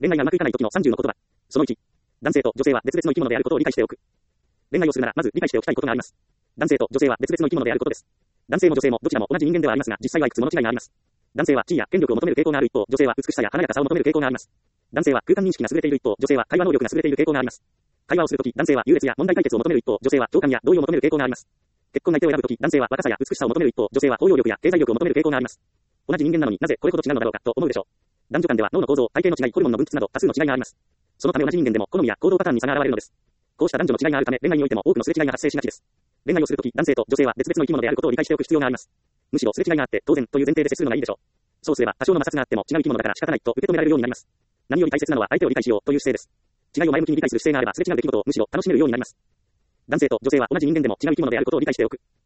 恋愛がうまくいかない時の30の言葉。その1。男性と女性は別々の生き物であることを理解しておく。恋愛をするなら、まず理解しておきたいことがあります。男性と女性は別々の生き物であることです。男性も女性もどちらも同じ人間ではありますが、実際はいくつもの違いがあります。男性は地位や権力を求める傾向がある一方、女性は美しさや華やかさを求める傾向があります。男性は空間認識が優れている一方、女性は会話能力が優れている傾向があります。会話をするとき、男性は優劣や問題解決を求める一方、女性は共感や同意を求める傾向があります。結婚相手を選ぶとき、男性は若さや美しさを求める一方、女性は包容力や経済力を求める傾向があります。同じ人間なのになぜこれほど違うのだろうかと思うでしょう。男女間では脳の構造、体型の違い、ホルモンの分泌など多数の違いがあります。そのため同じ人間でも好みや行動パターンに差が現れるのです。こうした男女の違いがあるため、恋愛においても多くのすれ違いが発生しがちです。恋愛をするとき、男性と女性は別々の生き物であることを理解しておく必要があります。むしろすれ違いがあって当然という前提で接するのがいいでしょう。そうすれば多少の摩擦があっても違う生き物だから仕方ないと受け止められるようになります。何より大切なのは相手を理解しようという姿勢です。違いを前向きに理解する姿勢があればすれ違う出来事をむしろ楽しめるようになります。男性と女性は同じ人間でも違う生き物であることを理解しておく。